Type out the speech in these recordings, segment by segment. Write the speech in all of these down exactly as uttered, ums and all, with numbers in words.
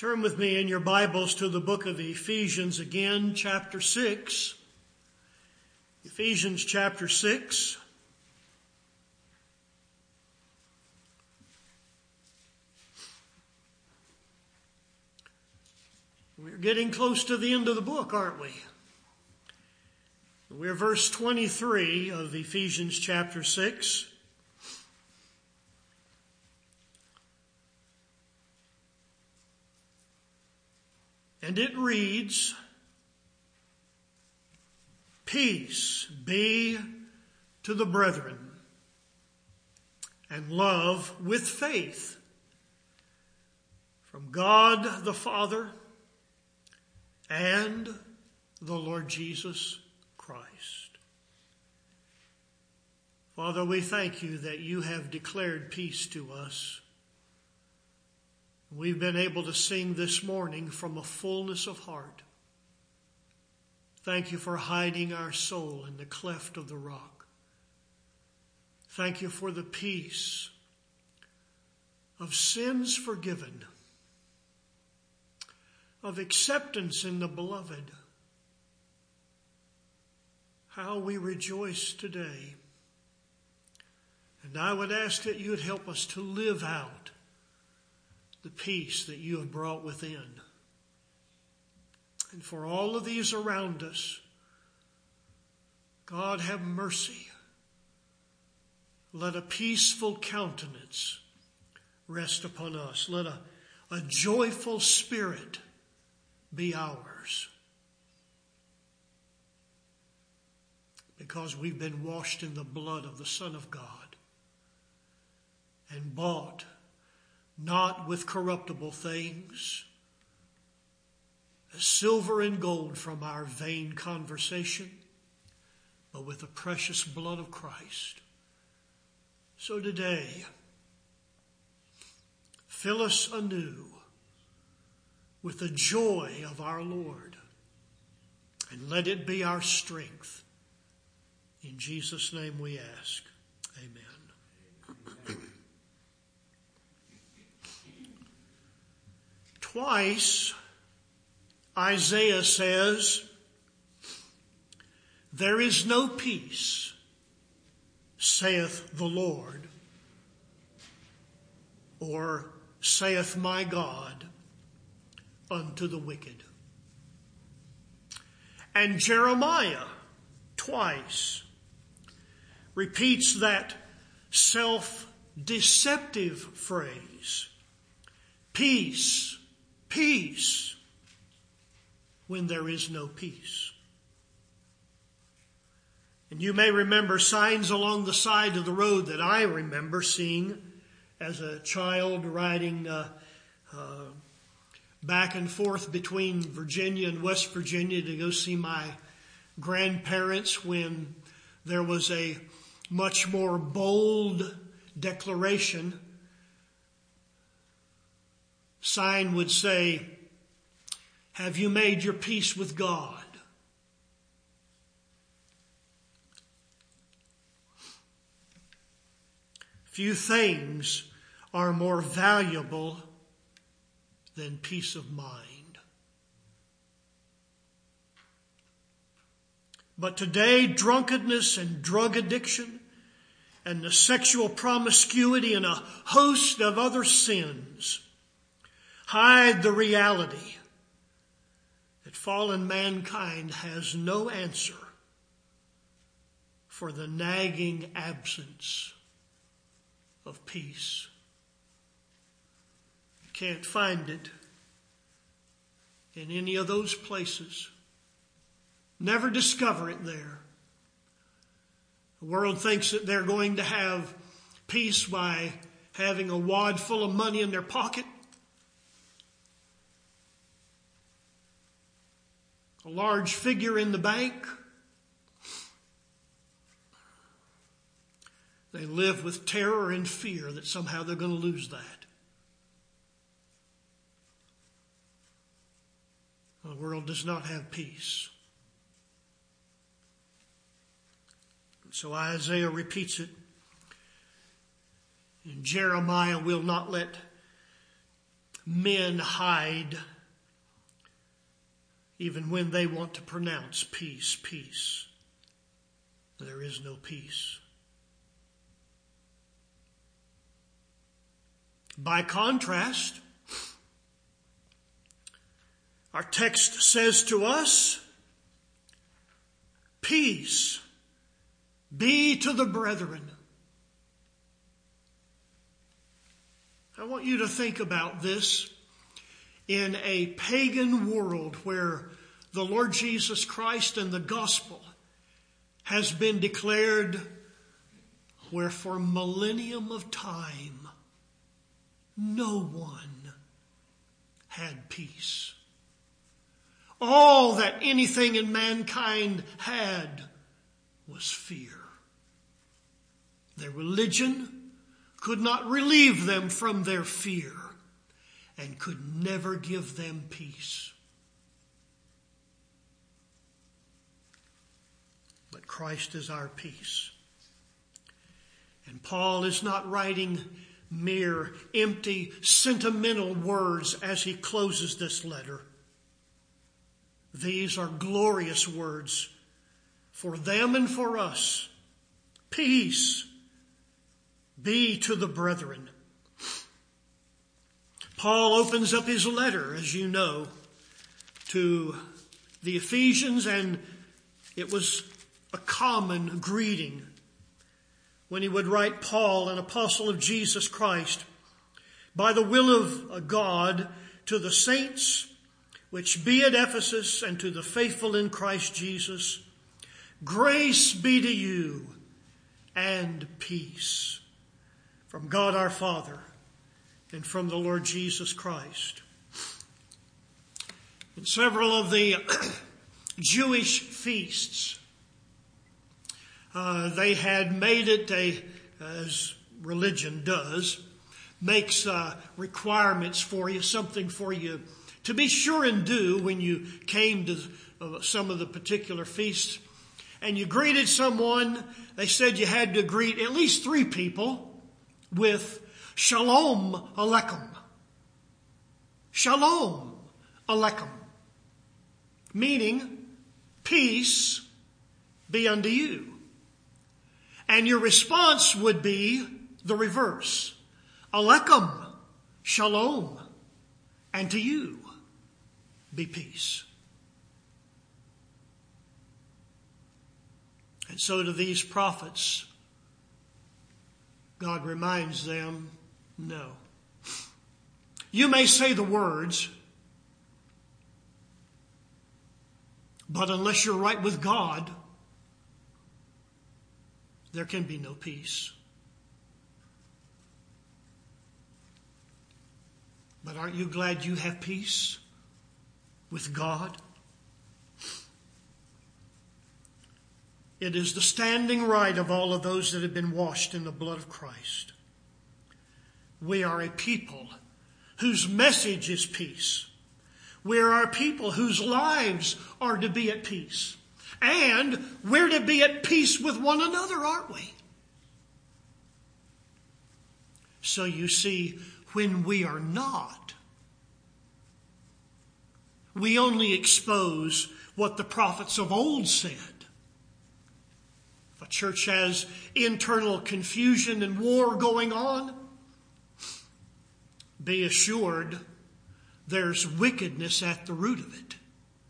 Turn with me in your Bibles to the book of Ephesians again, chapter six. Ephesians chapter six. We're getting close to the end of the book, aren't we? We're verse twenty-three of Ephesians chapter six. And it reads, "Peace be to the brethren, and love with faith from God the Father and the Lord Jesus Christ." Father, we thank you that you have declared peace to us. We've been able to sing this morning from a fullness of heart. Thank you for hiding our soul in the cleft of the rock. Thank you for the peace of sins forgiven, of acceptance in the beloved. How we rejoice today. And I would ask that you would help us to live out the peace that you have brought within. And for all of these around us, God, have mercy. Let a peaceful countenance rest upon us. Let a, a joyful spirit be ours. Because we've been washed in the blood of the Son of God and bought not with corruptible things, as silver and gold from our vain conversation, but with the precious blood of Christ. So today, fill us anew with the joy of our Lord, and let it be our strength. In Jesus' name we ask. Amen. Twice, Isaiah says, "There is no peace, saith the Lord," or "saith my God unto the wicked." And Jeremiah twice repeats that self-deceptive phrase, "Peace, peace," when there is no peace. And you may remember signs along the side of the road that I remember seeing as a child riding uh, uh, back and forth between Virginia and West Virginia to go see my grandparents when there was a much more bold declaration. Sign would say, "Have you made your peace with God?" Few things are more valuable than peace of mind. But today, drunkenness and drug addiction and the sexual promiscuity and a host of other sins hide the reality that fallen mankind has no answer for the nagging absence of peace. You can't find it in any of those places. Never discover it there. The world thinks that they're going to have peace by having a wad full of money in their pocket, a large figure in the bank. They live with terror and fear that somehow they're going to lose that. The world does not have peace. So Isaiah repeats it. And Jeremiah will not let men hide even when they want to pronounce peace, peace. There is no peace. By contrast, our text says to us, peace be to the brethren. I want you to think about this in a pagan world where the Lord Jesus Christ and the gospel has been declared, where for millennium of time no one had peace. All that anything in mankind had was fear. Their religion could not relieve them from their fear and could never give them peace. But Christ is our peace. And Paul is not writing mere empty, sentimental words as he closes this letter. These are glorious words for them and for us. Peace be to the brethren. Paul opens up his letter, as you know, to the Ephesians, and it was a common greeting when he would write, Paul, an apostle of Jesus Christ, by the will of God, to the saints which be at Ephesus and to the faithful in Christ Jesus, grace be to you and peace from God our Father and from the Lord Jesus Christ. In several of the Jewish feasts, uh, they had made it a, as religion does, makes uh, requirements for you, something for you to be sure and do when you came to uh, some of the particular feasts. And you greeted someone, they said you had to greet at least three people with Shalom Aleichem. Shalom Aleichem. Meaning, peace be unto you. And your response would be the reverse. Aleichem, shalom, and to you be peace. And so to these prophets, God reminds them, no. You may say the words, but unless you're right with God, there can be no peace. But aren't you glad you have peace with God? It is the standing right of all of those that have been washed in the blood of Christ. We are a people whose message is peace. We are a people whose lives are to be at peace. And we're to be at peace with one another, aren't we? So you see, when we are not, we only expose what the prophets of old said. If a church has internal confusion and war going on, be assured there's wickedness at the root of it.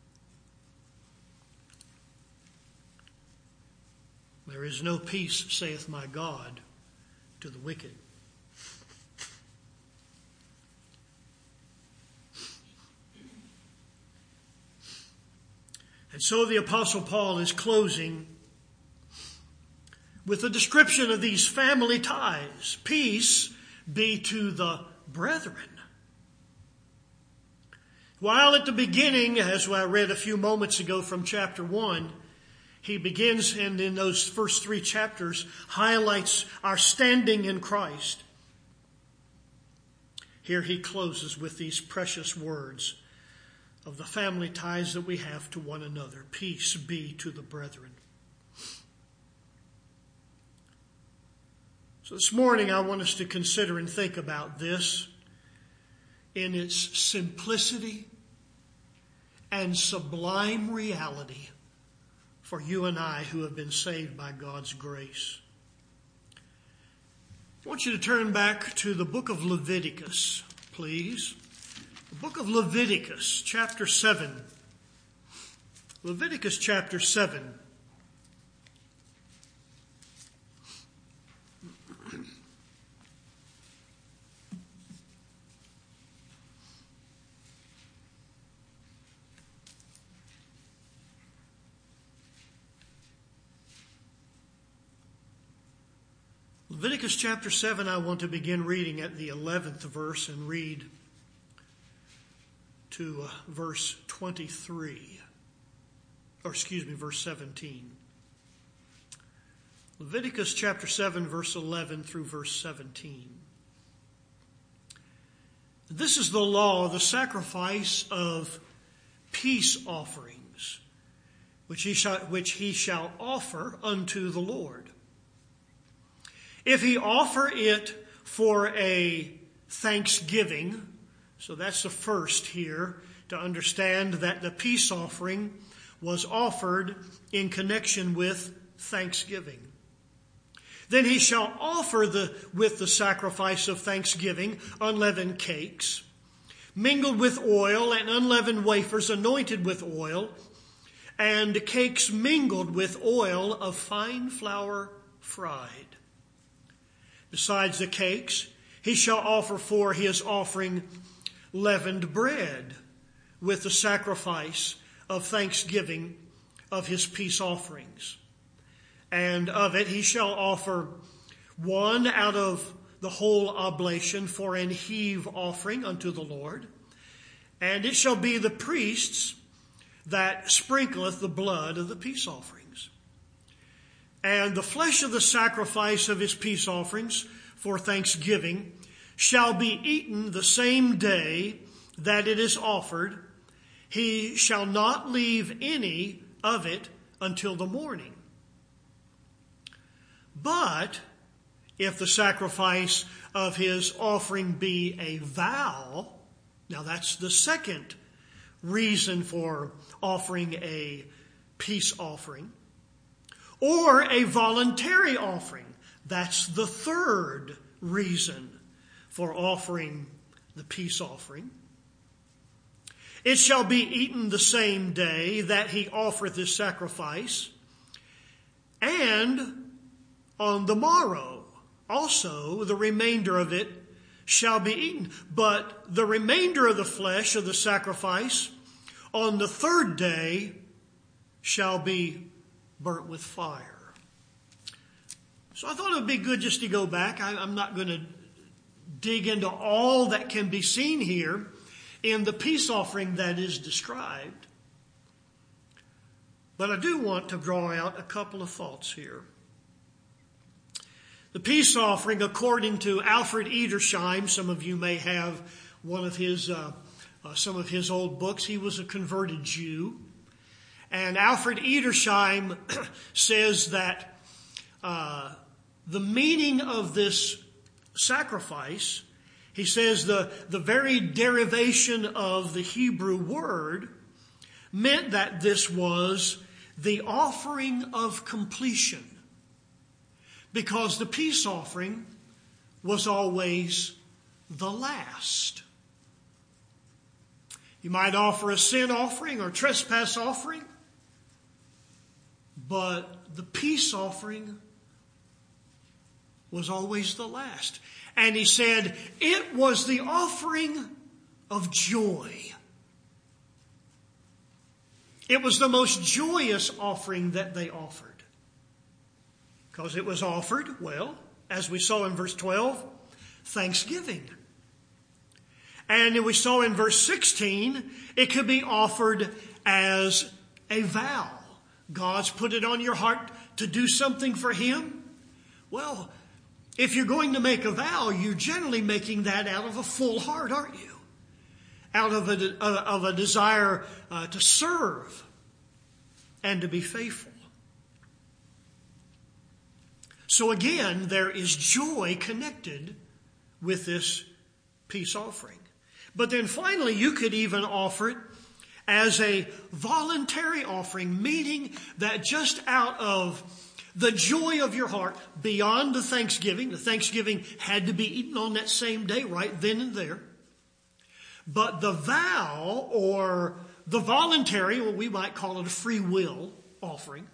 There is no peace, saith my God, to the wicked. And so the Apostle Paul is closing with a description of these family ties. Peace be to the brethren. While at the beginning, as I read a few moments ago from chapter one, he begins, and in those first three chapters, highlights our standing in Christ. Here he closes with these precious words of the family ties that we have to one another. Peace be to the brethren. So this morning I want us to consider and think about this. in its simplicity and sublime reality for you and I who have been saved by God's grace. I want you to turn back to the book of Leviticus, please. The book of Leviticus, chapter seven. Leviticus chapter seven. Leviticus chapter seven, I want to begin reading at the eleventh verse and read to uh, verse twenty-three. Or excuse me, verse seventeen. Leviticus chapter seven, verse eleven through verse seventeen. This is the law, the sacrifice of peace offerings, which he shall, which he shall offer unto the Lord. If he offer it for a thanksgiving, so that's the first here, to understand that the peace offering was offered in connection with thanksgiving. Then he shall offer the with the sacrifice of thanksgiving unleavened cakes, mingled with oil, and unleavened wafers anointed with oil, and cakes mingled with oil of fine flour fried. Besides the cakes, he shall offer for his offering leavened bread with the sacrifice of thanksgiving of his peace offerings. And of it he shall offer one out of the whole oblation for an heave offering unto the Lord. And it shall be the priest's that sprinkleth the blood of the peace offerings. And the flesh of the sacrifice of his peace offerings for thanksgiving shall be eaten the same day that it is offered. He shall not leave any of it until the morning. But if the sacrifice of his offering be a vow, now that's the second reason for offering a peace offering, or a voluntary offering. That's the third reason for offering the peace offering. It shall be eaten the same day that he offereth his sacrifice, and on the morrow also the remainder of it shall be eaten. But the remainder of the flesh of the sacrifice on the third day shall be burnt with fire. So I thought it would be good just to go back. I, I'm not going to dig into all that can be seen here in the peace offering that is described. But I do want to draw out a couple of thoughts here. The peace offering, according to Alfred Edersheim, some of you may have one of his, uh, uh, some of his old books. He was a converted Jew. And Alfred Edersheim says that uh, the meaning of this sacrifice, he says the, the very derivation of the Hebrew word meant that this was the offering of completion, because the peace offering was always the last. You might offer a sin offering or trespass offering, but the peace offering was always the last. And he said it was the offering of joy. It was the most joyous offering that they offered. Because it was offered, well, as we saw in verse twelve, thanksgiving. And we saw in verse sixteen, it could be offered as a vow. God's put it on your heart to do something for him. Well, if you're going to make a vow, you're generally making that out of a full heart, aren't you? Out of a, of a desire uh, to serve and to be faithful. So again, there is joy connected with this peace offering. But then finally, you could even offer it as a voluntary offering, meaning that just out of the joy of your heart, beyond the thanksgiving, the thanksgiving had to be eaten on that same day, right then and there. But the vow, or the voluntary, or we might call it a free will offering,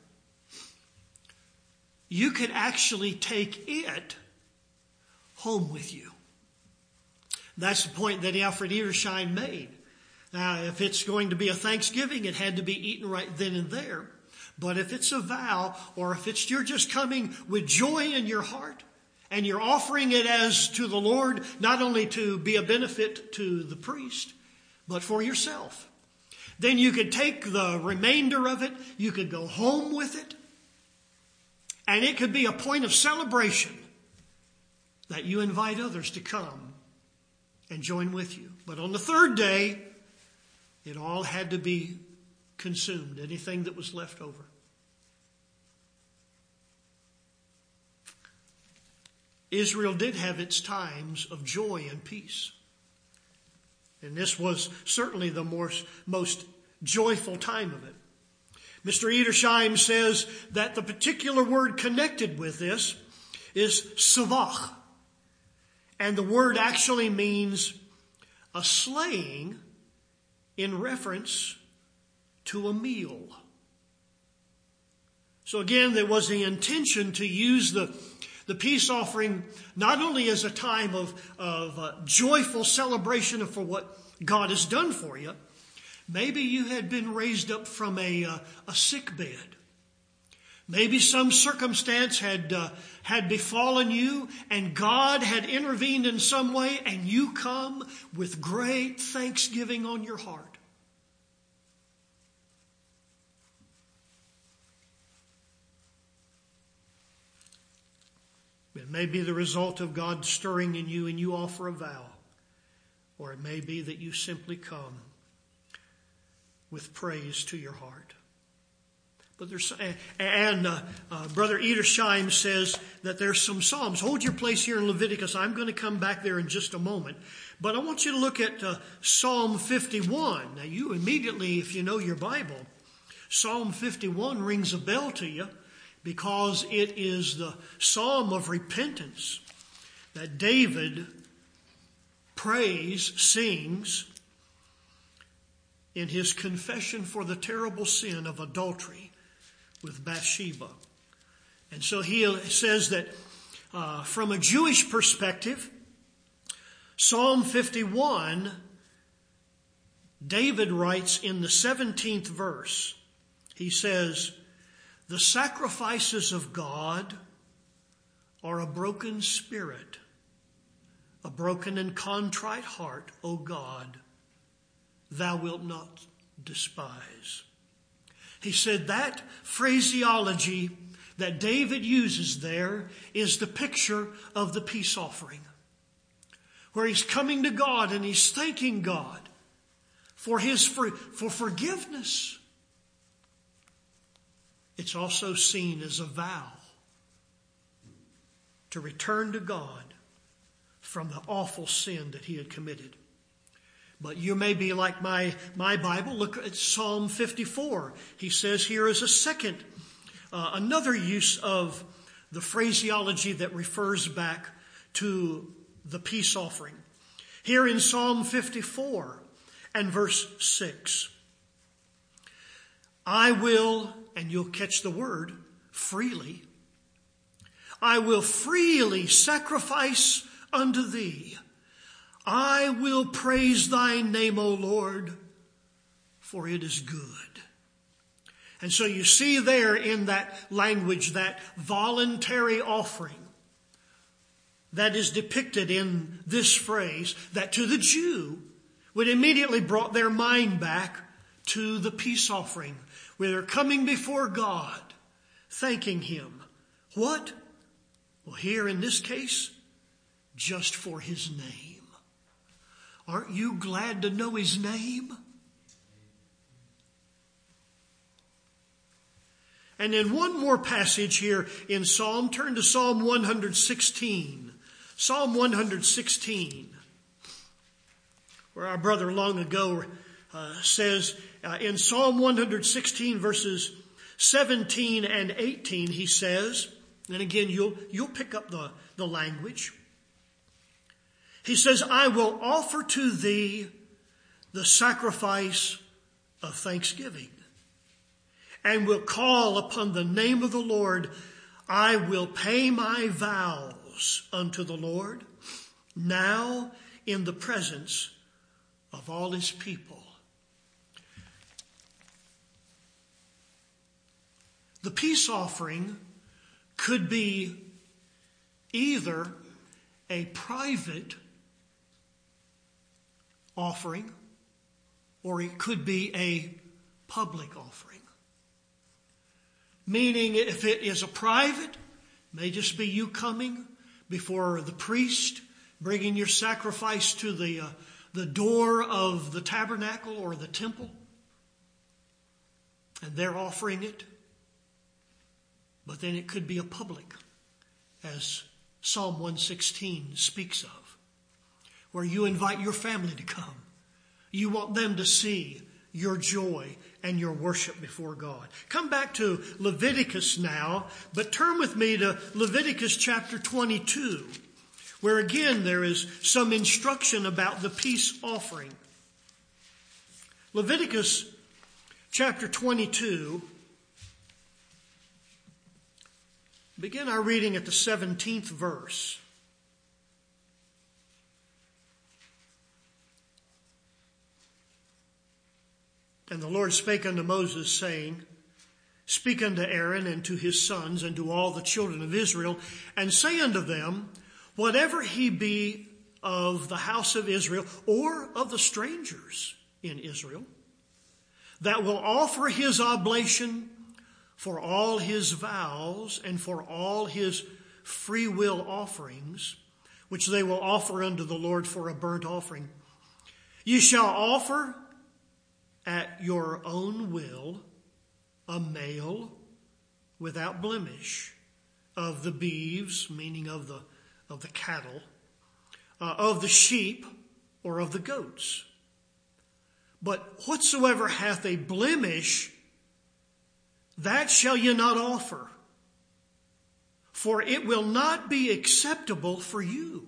you could actually take it home with you. That's the point that Alfred Edersheim made. Now, if it's going to be a Thanksgiving, it had to be eaten right then and there. But if it's a vow, or if it's you're just coming with joy in your heart, and you're offering it as to the Lord, not only to be a benefit to the priest, but for yourself, then you could take the remainder of it, you could go home with it, and it could be a point of celebration that you invite others to come and join with you. But on the third day, it all had to be consumed, anything that was left over. Israel did have its times of joy and peace. And this was certainly the most, most joyful time of it. Mister Edersheim says that the particular word connected with this is savach. And the word actually means a slaying in reference to a meal. So again, there was the intention to use the, the peace offering not only as a time of, of uh, joyful celebration for what God has done for you. Maybe you had been raised up from a, uh, a sick bed. Maybe some circumstance had uh, had befallen you, and God had intervened in some way, and you come with great thanksgiving on your heart. It may be the result of God stirring in you, and you offer a vow. Or it may be that you simply come with praise to your heart. But there's, and uh, uh, Brother Edersheim says that there's some Psalms. Hold your place here in Leviticus. I'm going to come back there in just a moment. But I want you to look at uh, Psalm fifty-one. Now you immediately, if you know your Bible, Psalm fifty-one rings a bell to you because it is the Psalm of repentance that David prays, sings in his confession for the terrible sin of adultery with Bathsheba. And so he says that uh, from a Jewish perspective, Psalm fifty-one, David writes in the seventeenth verse, he says, "The sacrifices of God are a broken spirit, a broken and contrite heart, O God, thou wilt not despise." He said that phraseology that David uses there is the picture of the peace offering, where he's coming to God and he's thanking God for his for, for forgiveness. It's also seen as a vow to return to God from the awful sin that he had committed. But you may be like my, my Bible. Look at Psalm fifty-four. He says here is a second, uh, another use of the phraseology that refers back to the peace offering. Here in Psalm fifty-four and verse six, "I will," and you'll catch the word, freely, "I will freely sacrifice unto thee. I will praise thy name, O Lord, for it is good." And so you see there in that language, that voluntary offering that is depicted in this phrase, that to the Jew would immediately brought their mind back to the peace offering, where they're coming before God, thanking him. What? Well, here in this case, just for his name. Aren't you glad to know his name? And then one more passage here in Psalm. Turn to Psalm one sixteen. Psalm one sixteen. where our brother long ago uh, says uh, in Psalm one sixteen verses seventeen and eighteen, he says, and again, you'll, you'll pick up the, the language. He says, I will offer to thee the sacrifice of thanksgiving, and will call upon the name of the Lord. I will pay my vows unto the Lord now in the presence of all his people. The peace offering could be either a private offering or it could be a public offering. Meaning if it is a private, it may just be you coming before the priest, bringing your sacrifice to the, uh, the door of the tabernacle or the temple, and they're offering it. But then it could be a public, as Psalm one sixteen speaks of, where you invite your family to come. You want them to see your joy and your worship before God. Come back to Leviticus now, but turn with me to Leviticus chapter twenty-two, where again there is some instruction about the peace offering. Leviticus chapter twenty-two, begin our reading at the seventeenth verse. And the Lord spake unto Moses, saying, Speak unto Aaron and to his sons and to all the children of Israel, and say unto them, Whatever he be of the house of Israel, or of the strangers in Israel, that will offer his oblation for all his vows and for all his free will offerings, which they will offer unto the Lord for a burnt offering, ye shall offer at your own will a male without blemish of the beeves, meaning of the of the cattle, uh, of the sheep, or of the goats. But whatsoever hath a blemish, that shall ye not offer, for it will not be acceptable for you.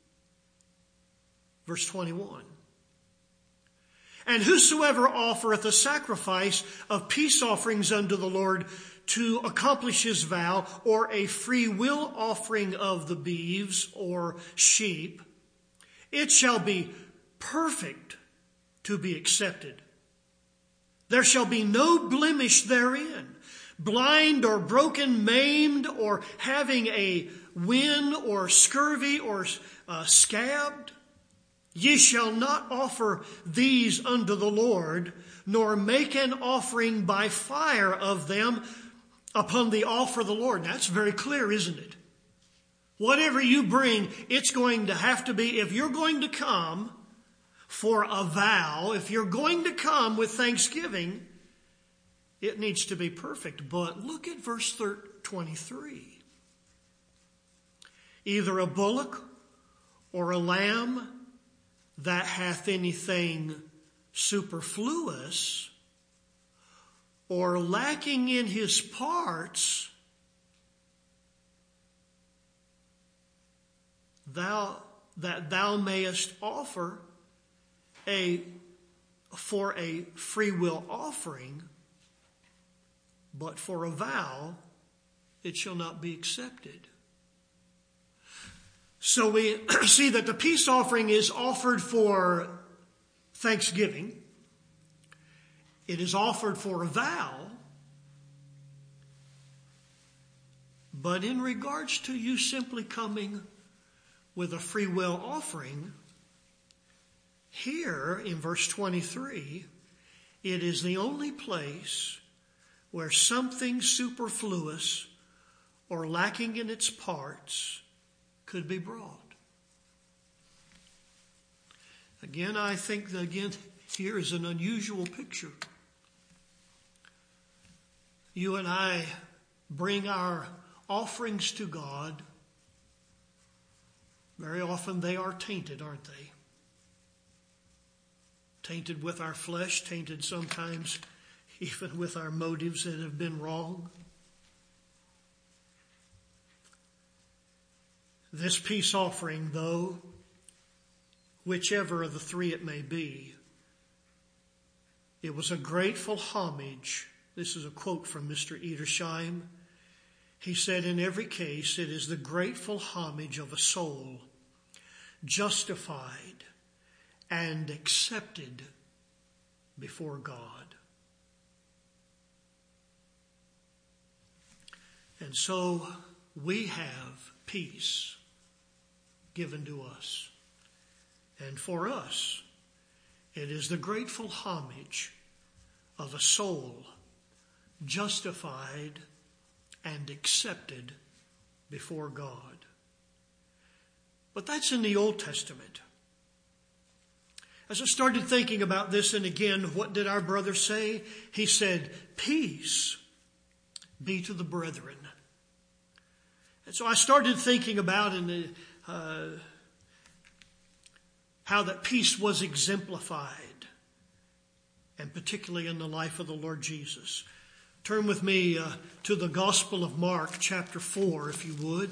Verse twenty-one. And whosoever offereth a sacrifice of peace offerings unto the Lord to accomplish his vow, or a free will offering of the beeves or sheep, it shall be perfect to be accepted. There shall be no blemish therein, blind or broken, maimed, or having a wen or scurvy or uh, scabbed. Ye shall not offer these unto the Lord, nor make an offering by fire of them upon the altar of the Lord. That's very clear, isn't it? Whatever you bring, it's going to have to be, if you're going to come for a vow, if you're going to come with thanksgiving, it needs to be perfect. But look at verse twenty-three. Either a bullock or a lamb that hath anything superfluous or lacking in his parts, thou that thou mayest offer a for a free will offering, but for a vow it shall not be accepted. So we see that the peace offering is offered for thanksgiving. It is offered for a vow. But in regards to you simply coming with a free will offering, here in verse twenty-three, it is the only place where something superfluous or lacking in its parts could be brought. Again, I think that again here is an unusual picture. You and I bring our offerings to God. Very often they are tainted, aren't they? tainted with our flesh, tainted sometimes even with our motives that have been wrong. This peace offering, though, whichever of the three it may be, it was a grateful homage. This is a quote from Mister Edersheim. He said, in every case, it is the grateful homage of a soul justified and accepted before God. And so we have peace given to us. And for us, it is the grateful homage of a soul justified and accepted before God. But that's in the Old Testament. As I started thinking about this, and again, what did our brother say? He said, peace be to the brethren. And so I started thinking about in the, uh, how that peace was exemplified, and particularly in the life of the Lord Jesus. Turn with me uh, to the Gospel of Mark, chapter four, if you would.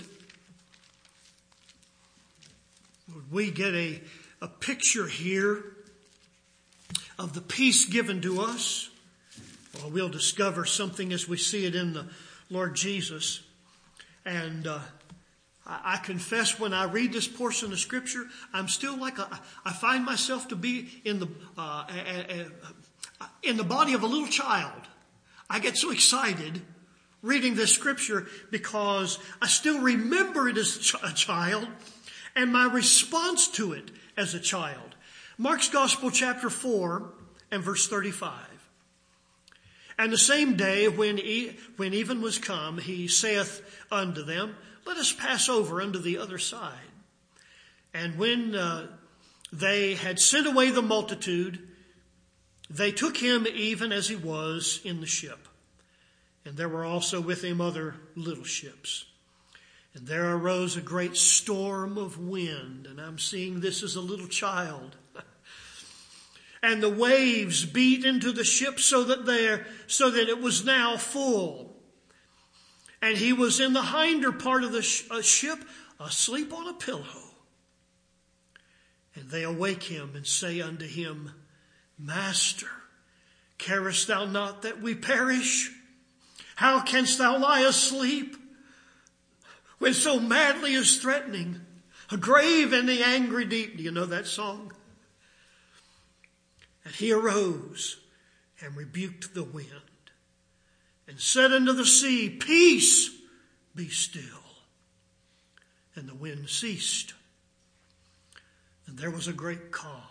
Would we get a, a picture here of the peace given to us? Well, we'll discover something as we see it in the Lord Jesus. And uh, I, I confess when I read this portion of Scripture, I'm still like a, I find myself to be in the uh, a, a, a, in the body of a little child. I get so excited reading this Scripture because I still remember it as a child and my response to it as a child. Mark's Gospel, chapter four and verse thirty-five. And the same day when, e- when even was come, he saith unto them, let us pass over unto the other side. And when uh, they had sent away the multitude, they took him even as he was in the ship. And there were also with him other little ships. And there arose a great storm of wind. And I'm seeing this as a little child. And the waves beat into the ship so that there, so that it was now full. And he was in the hinder part of the sh- uh, ship, asleep on a pillow. And they awake him and say unto him, Master, carest thou not that we perish? How canst thou lie asleep when so madly is threatening a grave and the angry deep? Do you know that song? And he arose and rebuked the wind and said unto the sea, Peace, be still. And the wind ceased. And there was a great calm.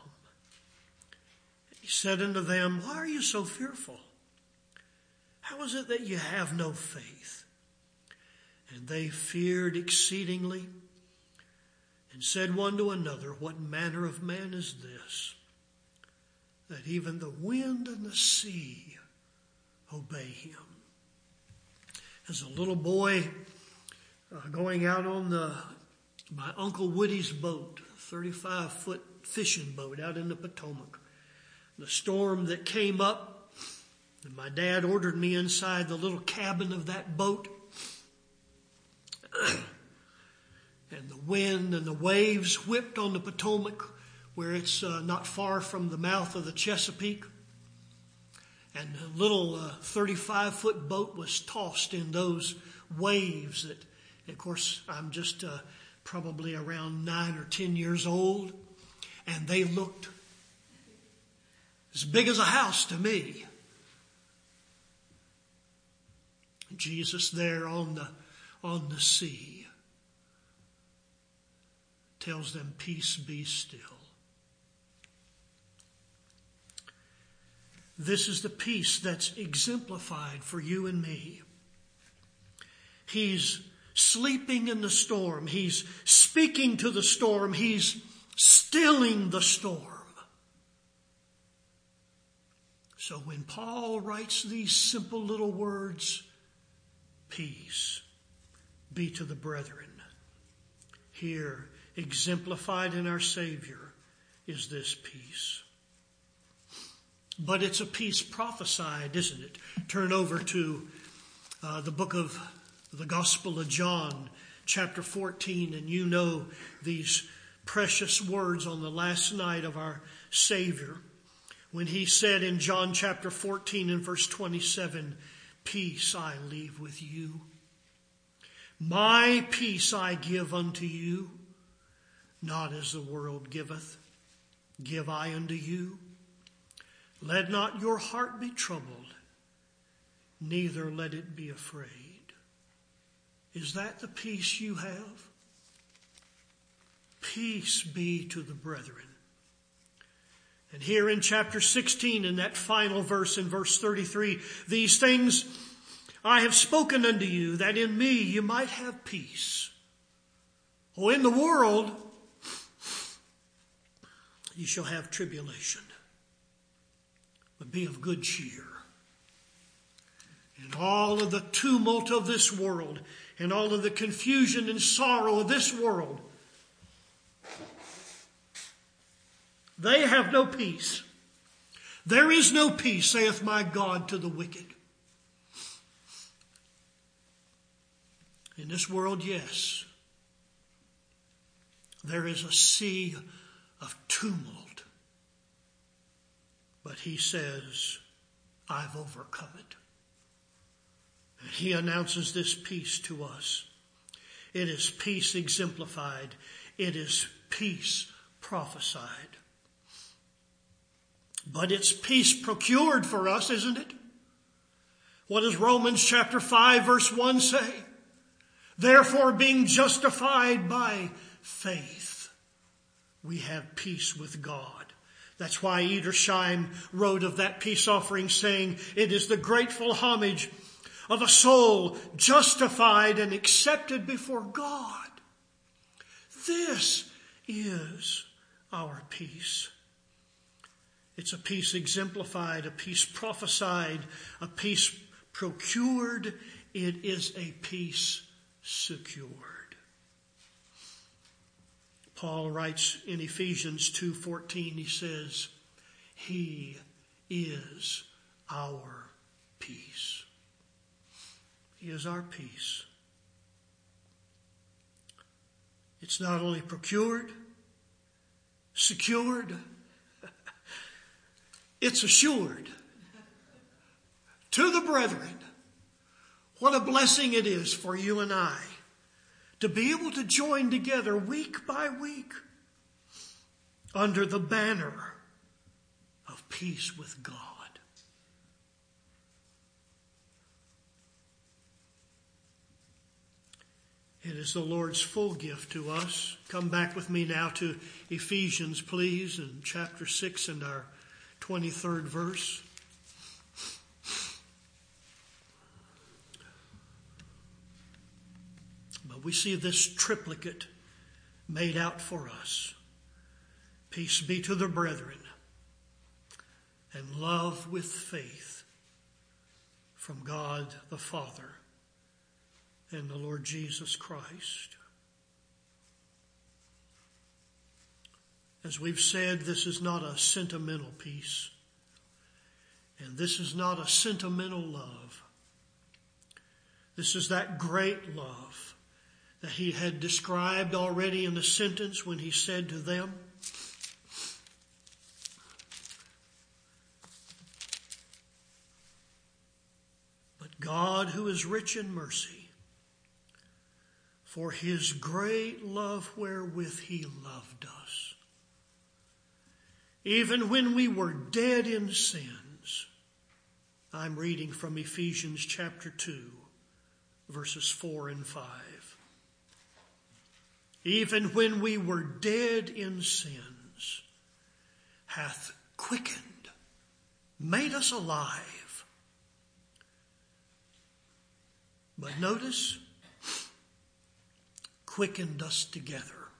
He said unto them, Why are you so fearful? How is it that you have no faith? And they feared exceedingly and said one to another, What manner of man is this, that even the wind and the sea obey him? As a little boy uh, going out on the my Uncle Woody's boat, thirty-five foot fishing boat out in the Potomac, the storm that came up, and my dad ordered me inside the little cabin of that boat. And the wind and the waves whipped on the Potomac, where it's uh, not far from the mouth of the Chesapeake. And the little uh, thirty-five foot boat was tossed in those waves that, of course, I'm just uh, probably around nine or ten years old. And they looked as big as a house to me. Jesus there on the, on the sea tells them, Peace, be still. This is the peace that's exemplified for you and me. He's sleeping in the storm. He's speaking to the storm. He's stilling the storm. So when Paul writes these simple little words, peace be to the brethren, here exemplified in our Savior is this peace. but it's a peace prophesied, isn't it? Turn over to uh, the book of the Gospel of John, chapter fourteen, and you know these precious words on the last night of our Savior, when he said in John chapter fourteen and verse twenty-seven, "Peace I leave with you. My peace I give unto you. Not as the world giveth, give I unto you. Let not your heart be troubled, neither let it be afraid." Is that the peace you have? Peace be to the brethren. And here in chapter sixteen, in that final verse, in verse thirty-three, "These things I have spoken unto you, that in me you might have peace. Oh, in the world you shall have tribulation, but be of good cheer." In all of the tumult of this world, and all of the confusion and sorrow of this world, they have no peace. "There is no peace, saith my God, to the wicked." In this world, yes, there is a sea of tumult. But he says, "I've overcome it." And he announces this peace to us. It is peace exemplified. It is peace prophesied. But it's peace procured for us, isn't it? What does Romans chapter five verse one say? "Therefore, being justified by faith, we have peace with God." That's why Edersheim wrote of that peace offering, saying, "It is the grateful homage of a soul justified and accepted before God." This is our peace. It's a peace exemplified, a peace prophesied, a peace procured. It is a peace secured. Paul writes in Ephesians two fourteen, he says, "He is our peace." He is our peace. It's not only procured, secured, it's assured to the brethren. What a blessing it is for you and I to be able to join together week by week under the banner of peace with God. It is the Lord's full gift to us. Come back with me now to Ephesians, please, in chapter six and our twenty-third verse. But we see this triplicate made out for us. Peace be to the brethren, and love with faith from God the Father and the Lord Jesus Christ. As we've said, this is not a sentimental peace, and this is not a sentimental love. This is that great love that he had described already in the sentence when he said to them, "But God, who is rich in mercy, for his great love wherewith he loved us, even when we were dead in sins." I'm reading from Ephesians chapter two, verses four and five. "Even when we were dead in sins, hath quickened, made us alive." But notice, quickened us together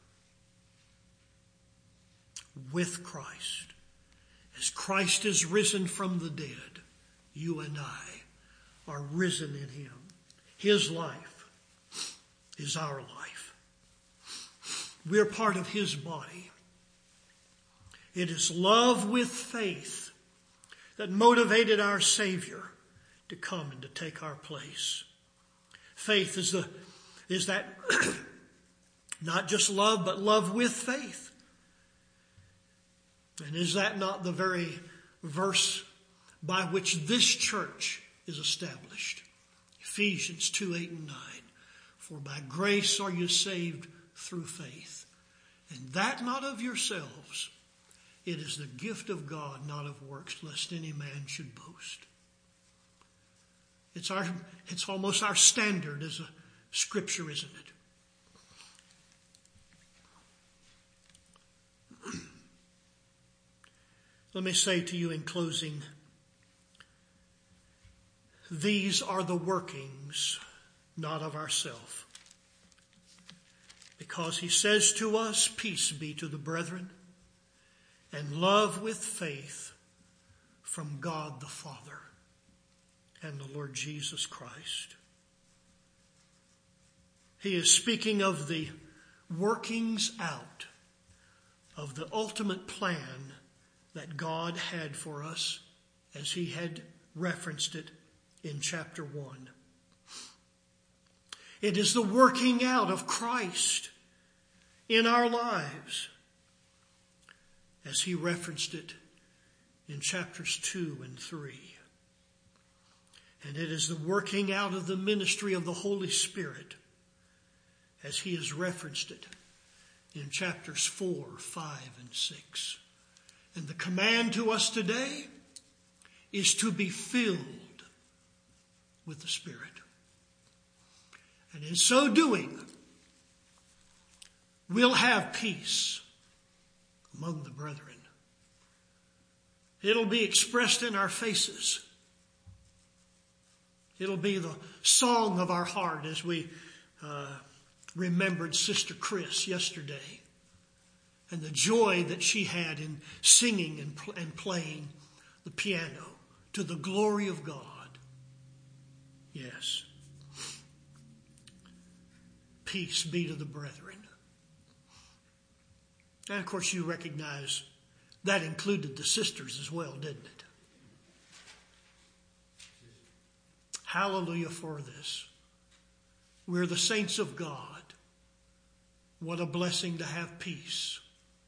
with Christ. As Christ is risen from the dead, you and I are risen in him. His life is our life. We're part of his body. It is love with faith that motivated our Savior to come and to take our place. Faith is the is that not just love, but love with faith. And is that not the very verse by which this church is established? Ephesians two, eight and nine. For by grace are you saved through faith. And that not of yourselves. It is the gift of God, not of works, lest any man should boast. It's our, it's almost our standard as a scripture, isn't it? Let me say to you in closing, these are the workings, not of ourselves. Because he says to us, peace be to the brethren, and love with faith from God the Father and the Lord Jesus Christ. He is speaking of the workings out of the ultimate plan that God had for us as he had referenced it in chapter one. It is the working out of Christ in our lives as he referenced it in chapters two and three. And it is the working out of the ministry of the Holy Spirit as he has referenced it in chapters four, five, and six. And the command to us today is to be filled with the Spirit. And in so doing, we'll have peace among the brethren. It'll be expressed in our faces. It'll be the song of our heart as we uh, remembered Sister Chris yesterday and the joy that she had in singing and, pl- and playing the piano to the glory of God. Yes. Peace be to the brethren. And of course you recognize that included the sisters as well, didn't it? Hallelujah for this. We're the saints of God. What a blessing to have peace.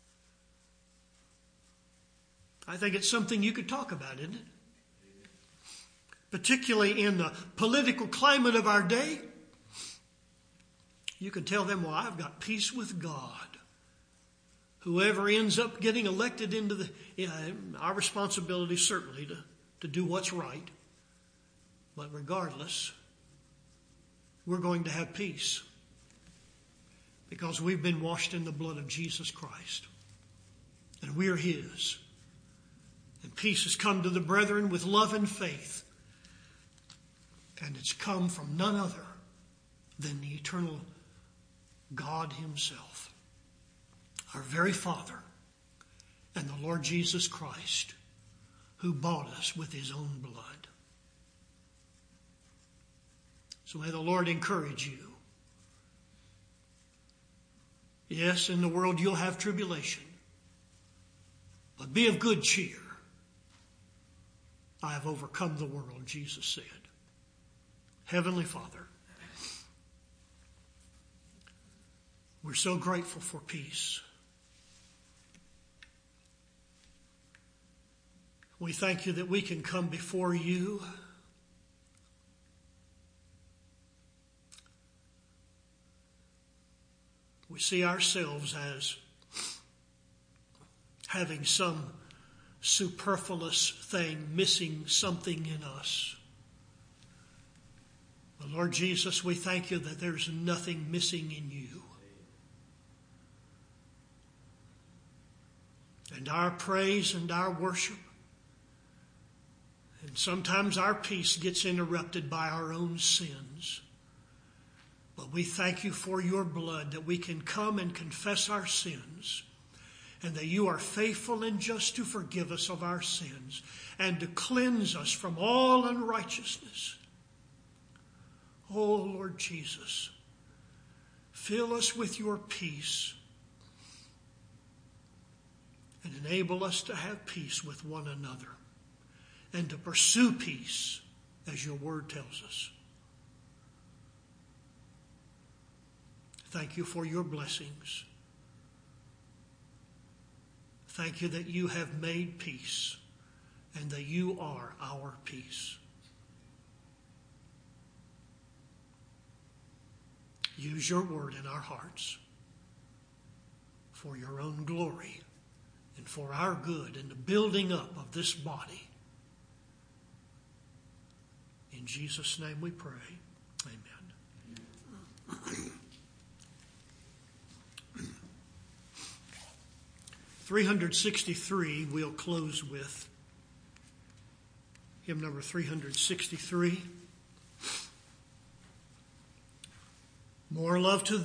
I think it's something you could talk about, isn't it? Particularly in the political climate of our day. You can tell them, well, I've got peace with God. Whoever ends up getting elected into the, you know, our responsibility certainly to, to do what's right. But regardless, we're going to have peace because we've been washed in the blood of Jesus Christ and we're his. And peace has come to the brethren with love and faith. And it's come from none other than the eternal God himself, our very Father, and the Lord Jesus Christ, who bought us with his own blood. So may the Lord encourage you. Yes, in the world you'll have tribulation, but be of good cheer. I have overcome the world, Jesus said. Heavenly Father, we're so grateful for peace. We thank you that we can come before you we see ourselves as having some superfluous thing, missing something in us. But Lord Jesus, we thank you that there's nothing missing in you. And our praise and our worship, and sometimes our peace gets interrupted by our own sins. But we thank you for your blood, that we can come and confess our sins, and that you are faithful and just to forgive us of our sins and to cleanse us from all unrighteousness. Oh, Lord Jesus, fill us with your peace and enable us to have peace with one another and to pursue peace as your word tells us. Thank you for your blessings. Thank you that you have made peace and that you are our peace. Use your word in our hearts for your own glory and for our good and the building up of this body. In Jesus' name we pray. Amen. three sixty-three we'll close with. Hymn number three sixty-three. More love to